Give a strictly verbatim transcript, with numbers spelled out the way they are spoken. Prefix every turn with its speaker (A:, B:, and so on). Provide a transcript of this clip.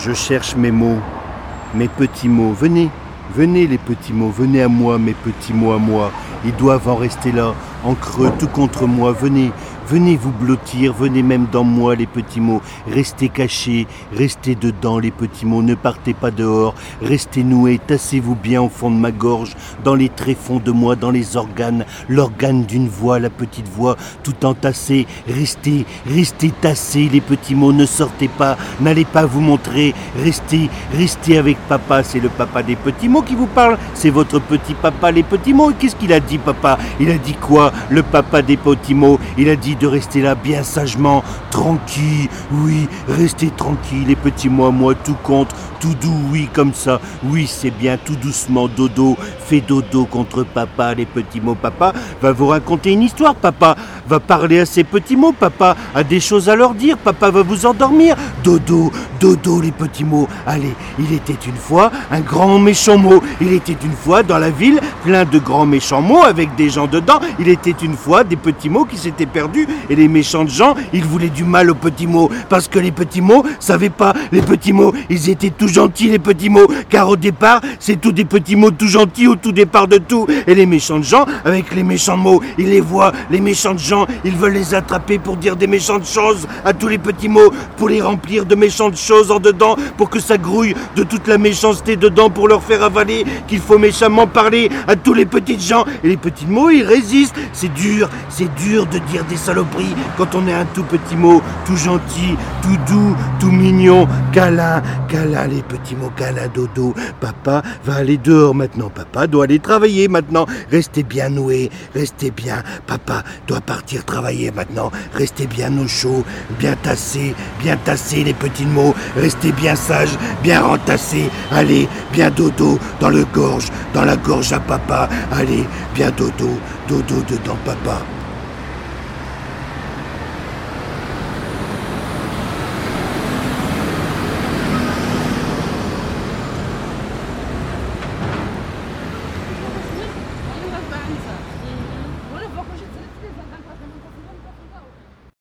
A: Je cherche mes mots, mes petits mots. Venez, venez les petits mots, venez à moi, mes petits mots à moi. Ils doivent en rester là, en creux, tout contre moi. Venez, venez vous blottir, venez même dans moi les petits mots. Restez cachés, restez dedans les petits mots. Ne partez pas dehors, restez noués, tassez-vous bien au fond de ma gorge, dans les tréfonds de moi, dans les organes, l'organe d'une voix, la petite voix, tout entassé. Restez, restez tassés les petits mots, ne sortez pas, n'allez pas vous montrer. Restez, restez avec papa, c'est le papa des petits mots qui vous parle. C'est votre petit papa les petits mots. Qu'est-ce qu'il a dit papa? Il a dit quoi, le papa des petits mots? Il a dit de rester là bien sagement, tranquille, oui, restez tranquille, les petits mots à moi, tout compte, tout doux, oui, comme ça, oui, c'est bien, tout doucement, dodo, fais dodo contre papa, les petits mots, papa va vous raconter une histoire, papa va parler à ses petits mots, papa a des choses à leur dire, papa va vous endormir, dodo, dodo, les petits mots, allez, il était une fois un grand méchant mot, il était une fois dans la ville, plein de grands méchants mots avec des gens dedans, il était une fois des petits mots qui s'étaient perdus, et les méchants gens, ils voulaient du mal aux petits mots, parce que les petits mots savaient pas, les petits mots, ils étaient tout gentils les petits mots, car au départ, c'est tous des petits mots tout gentils au tout départ de tout, et les méchants gens, avec les méchants mots, ils les voient, les méchants gens, ils veulent les attraper pour dire des méchantes choses à tous les petits mots, pour les remplir de méchantes choses en dedans, pour que ça grouille de toute la méchanceté dedans, pour leur faire avaler qu'il faut méchamment parler à tous les petits gens, et les petits mots, ils résistent, c'est dur, c'est dur de dire des saloperies quand on est un tout petit mot, tout gentil, tout doux, tout mignon, câlin, câlin, les petits mots, câlin, dodo. Papa va aller dehors maintenant, papa doit aller travailler maintenant, restez bien noués, restez bien, papa doit partir travailler maintenant, restez bien au chaud, bien tassés, bien tassés les petits mots, restez bien sages, bien rentassés, allez, bien dodo dans le gorge, dans la gorge à papa, allez, bien dodo, dodo dedans papa.